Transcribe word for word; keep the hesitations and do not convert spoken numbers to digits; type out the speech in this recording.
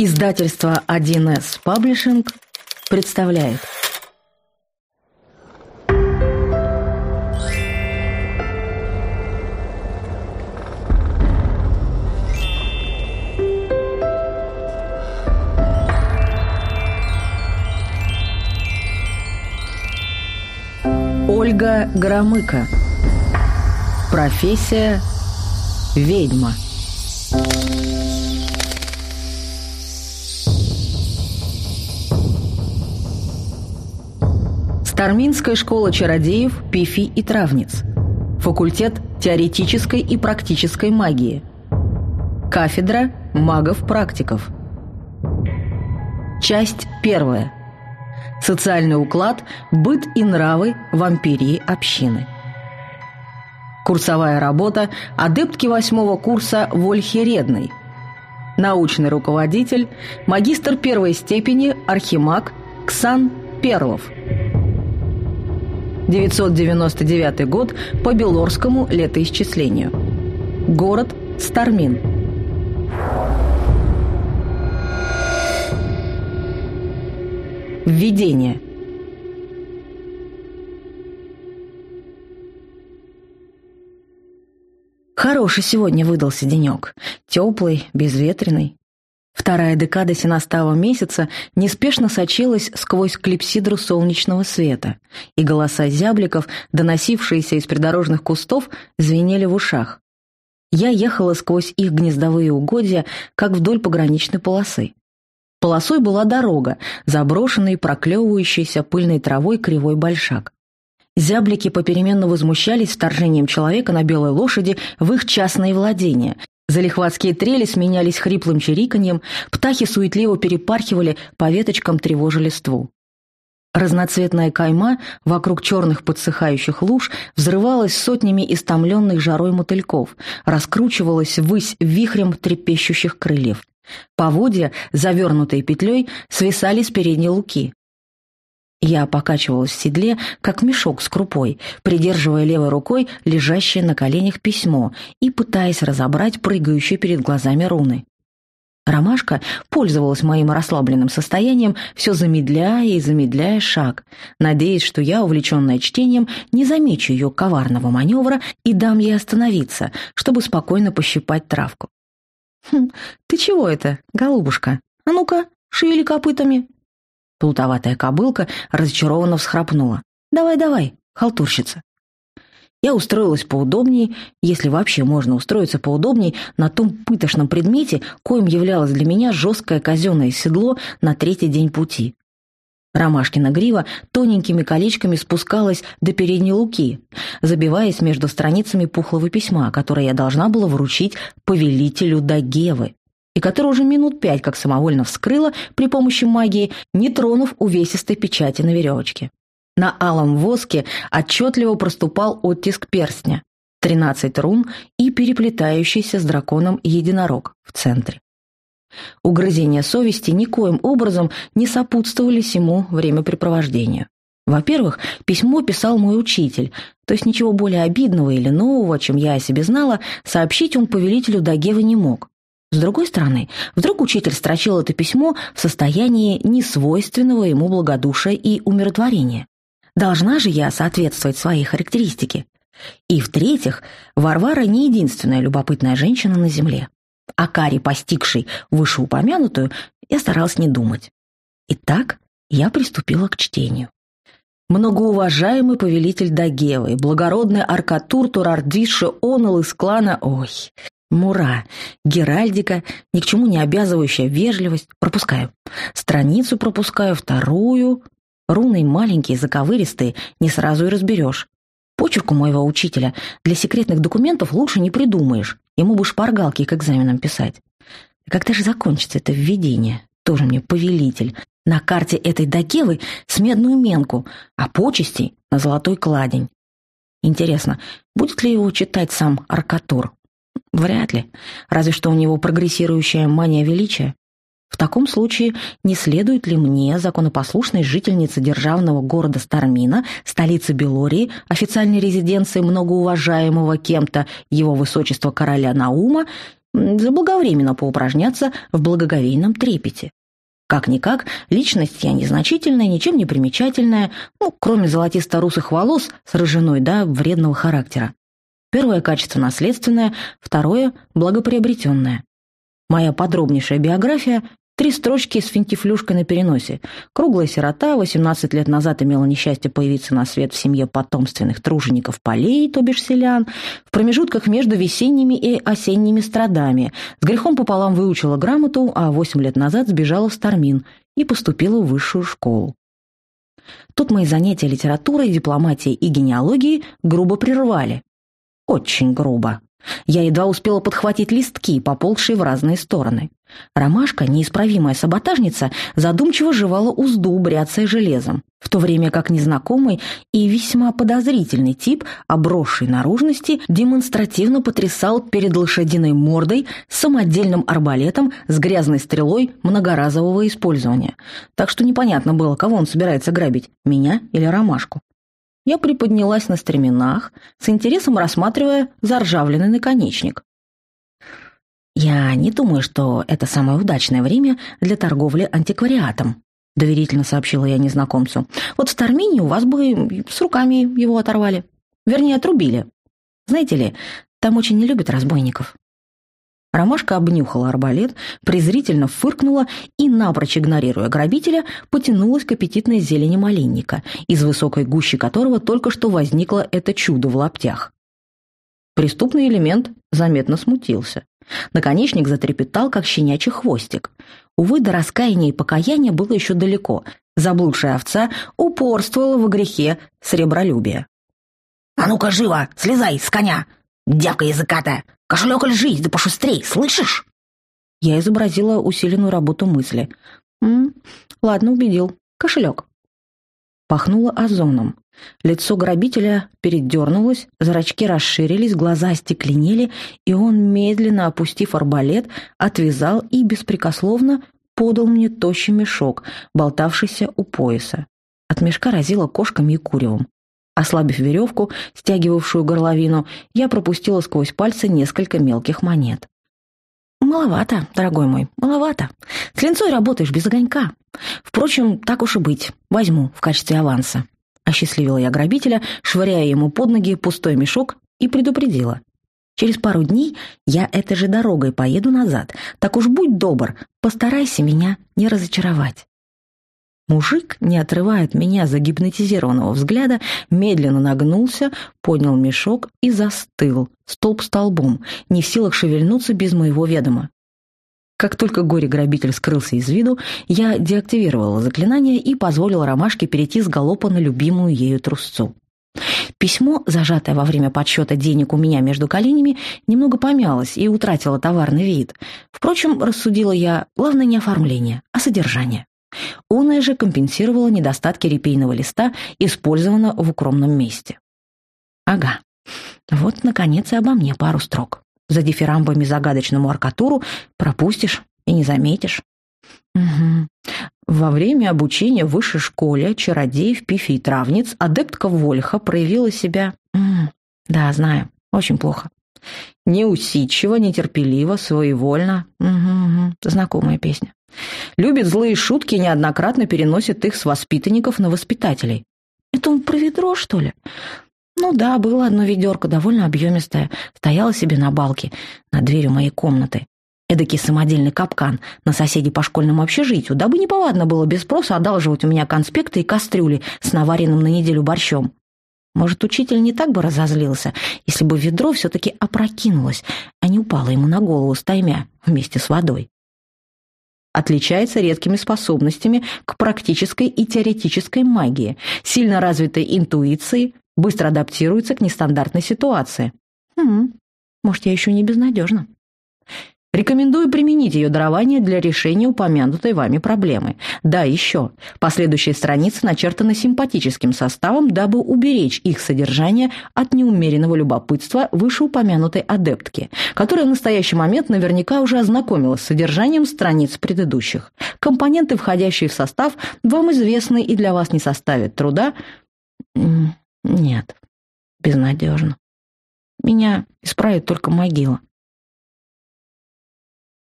Издательство один эс Publishing представляет. Ольга Громыко. Профессия ведьма. Старминская школа чародеев, пифий и травниц. Факультет теоретической и практической магии. Кафедра магов-практиков. Часть первая. Социальный уклад, быт и нравы вампирии общины. Курсовая работа адептки восьмого курса Вольхи Редной. Научный руководитель, магистр первой степени, архимаг Ксан Перлов. девятьсот девяносто девятый год по Белорскому летоисчислению. Город Стармин. Введение. Хороший сегодня выдался денек. Теплый, безветренный. Вторая декада сенастава месяца неспешно сочилась сквозь клипсидру солнечного света, и голоса зябликов, доносившиеся из придорожных кустов, звенели в ушах. Я ехала сквозь их гнездовые угодья, как вдоль пограничной полосы. Полосой была дорога, заброшенный, проклевывающийся пыльной травой кривой большак. Зяблики попеременно возмущались вторжением человека на белой лошади в их частные владения. Залихватские трели сменялись хриплым чириканьем, птахи суетливо перепархивали, по веточкам тревожа листву. Разноцветная кайма вокруг черных подсыхающих луж взрывалась сотнями истомленных жарой мотыльков, раскручивалась ввысь вихрем трепещущих крыльев. Поводья, завернутые петлей, свисали с передней луки. Я покачивалась в седле, как мешок с крупой, придерживая левой рукой лежащее на коленях письмо и пытаясь разобрать прыгающие перед глазами руны. Ромашка пользовалась моим расслабленным состоянием, все замедляя и замедляя шаг, надеясь, что я, увлеченная чтением, не замечу ее коварного маневра и дам ей остановиться, чтобы спокойно пощипать травку. «Хм, ты чего это, голубушка? А ну-ка, шевели копытами!» Плутоватая кобылка разочарованно всхрапнула. «Давай, давай, халтурщица!» Я устроилась поудобнее, если вообще можно устроиться поудобнее, на том пытошном предмете, коим являлось для меня жесткое казенное седло на третий день пути. Ромашкина грива тоненькими колечками спускалась до передней луки, забиваясь между страницами пухлого письма, которое я должна была вручить повелителю Дагевы, и которое уже минут пять как самовольно вскрыла при помощи магии, не тронув увесистой печати на веревочке. На алом воске отчетливо проступал оттиск перстня, тринадцать рун и переплетающийся с драконом единорог в центре. Угрызения совести никоим образом не сопутствовали сему времяпрепровождению. Во-первых, письмо писал мой учитель, то есть ничего более обидного или нового, чем я о себе знала, сообщить он повелителю Дагевы не мог. С другой стороны, вдруг учитель строчил это письмо в состоянии несвойственного ему благодушия и умиротворения. Должна же я соответствовать своей характеристике. И в-третьих, Варвара не единственная любопытная женщина на земле. О каре, постигшей вышеупомянутую, я старалась не думать. Итак, я приступила к чтению. Многоуважаемый повелитель Дагевы, благородный Аркатур Турардвиши Онал из клана... Ой... Мура, геральдика, ни к чему не обязывающая вежливость. Пропускаю. Страницу пропускаю, вторую. Руны маленькие, заковыристые, не сразу и разберешь. Почерк у моего учителя для секретных документов лучше не придумаешь. Ему бы шпаргалки к экзаменам писать. Когда же закончится это введение? Тоже мне повелитель. На карте этой Дагевы с медную менку, а почестей на золотой кладень. Интересно, будет ли его читать сам Аркатур? Вряд ли. Разве что у него прогрессирующая мания величия. В таком случае, не следует ли мне, законопослушной жительнице державного города Стармина, столицы Белории, официальной резиденции многоуважаемого кем-то его высочества короля Наума, заблаговременно поупражняться в благоговейном трепете. Как-никак, личность я незначительная, ничем не примечательная, ну, кроме золотисто-русых волос с рыжиной, да, вредного характера. Первое качество наследственное, второе – благоприобретенное. Моя подробнейшая биография – три строчки с финтифлюшкой на переносе. Круглая сирота, восемнадцать лет назад имела несчастье появиться на свет в семье потомственных тружеников полей, то бишь селян, в промежутках между весенними и осенними страдами. С грехом пополам выучила грамоту, а восемь лет назад сбежала в Стармин и поступила в высшую школу. Тут мои занятия литературой, дипломатией и генеалогией грубо прервали. Очень грубо. Я едва успела подхватить листки, поползшие в разные стороны. Ромашка, неисправимая саботажница, задумчиво жевала узду, бряцая железом, в то время как незнакомый и весьма подозрительный тип, обросший наружности, демонстративно потрясал перед лошадиной мордой самодельным арбалетом с грязной стрелой многоразового использования. Так что непонятно было, кого он собирается грабить, меня или Ромашку. Я приподнялась на стременах, с интересом рассматривая заржавленный наконечник. «Я не думаю, что это самое удачное время для торговли антиквариатом», — доверительно сообщила я незнакомцу. «Вот в Стармине у вас бы с руками его оторвали. Вернее, отрубили. Знаете ли, там очень не любят разбойников». Ромашка обнюхала арбалет, презрительно фыркнула и, напрочь игнорируя грабителя, потянулась к аппетитной зелени малинника, из высокой гущи которого только что возникло это чудо в лаптях. Преступный элемент заметно смутился. Наконечник затрепетал, как щенячий хвостик. Увы, до раскаяния и покаяния было еще далеко. Заблудшая овца упорствовала во грехе сребролюбия. «А ну-ка, живо, слезай с коня! Девка языкатая! Кошелек лежись, да пошустрей, слышишь?» Я изобразила усиленную работу мысли. «М-м, ладно, убедил. Кошелек». Пахнуло озоном. Лицо грабителя передернулось, зрачки расширились, глаза остекленели, и он, медленно опустив арбалет, отвязал и беспрекословно подал мне тощий мешок, болтавшийся у пояса. От мешка разило кошками и куревом. Ослабив веревку, стягивавшую горловину, я пропустила сквозь пальцы несколько мелких монет. «Маловато, дорогой мой, маловато. С линцой работаешь без огонька. Впрочем, так уж и быть, возьму в качестве аванса». Осчастливила я грабителя, швыряя ему под ноги пустой мешок, и предупредила. «Через пару дней я этой же дорогой поеду назад. Так уж будь добр, постарайся меня не разочаровать». Мужик, не отрывая от меня загипнотизированного взгляда, медленно нагнулся, поднял мешок и застыл, столб столбом, не в силах шевельнуться без моего ведома. Как только горе-грабитель скрылся из виду, я деактивировала заклинание и позволила Ромашке перейти с галопа на любимую ею трусцу. Письмо, зажатое во время подсчета денег у меня между коленями, немного помялось и утратило товарный вид. Впрочем, рассудила я, главное не оформление, а содержание. Оное же компенсировало недостатки репейного листа, использованного в укромном месте. Ага, вот, наконец, и обо мне пару строк. За дифирамбами загадочному аркатуру пропустишь и не заметишь. Угу. Во время обучения в высшей школе чародеев, пифий и травниц адептка Вольха проявила себя... М-м, да, знаю, очень плохо. Неусидчиво, нетерпеливо, своевольно. Угу, угу. Знакомая песня. Любит злые шутки и неоднократно переносит их с воспитанников на воспитателей. Это он про ведро, что ли? Ну да, было одно ведерко, довольно объемистое. Стояло себе на балке над дверью моей комнаты. Эдакий самодельный капкан на соседей по школьному общежитию, дабы неповадно было без спроса одалживать у меня конспекты и кастрюли с наваренным на неделю борщом. Может, учитель не так бы разозлился, если бы ведро все-таки опрокинулось, а не упало ему на голову стаймя вместе с водой. Отличается редкими способностями к практической и теоретической магии, сильно развитой интуицией, быстро адаптируется к нестандартной ситуации. Хм, может, я еще не безнадежна. Рекомендую применить ее дарование для решения упомянутой вами проблемы. Да, еще. Последующие страницы начертаны симпатическим составом, дабы уберечь их содержание от неумеренного любопытства вышеупомянутой адептки, которая в настоящий момент наверняка уже ознакомилась с содержанием страниц предыдущих. Компоненты, входящие в состав, вам известны и для вас не составят труда. Нет, безнадежно. Меня исправит только могила.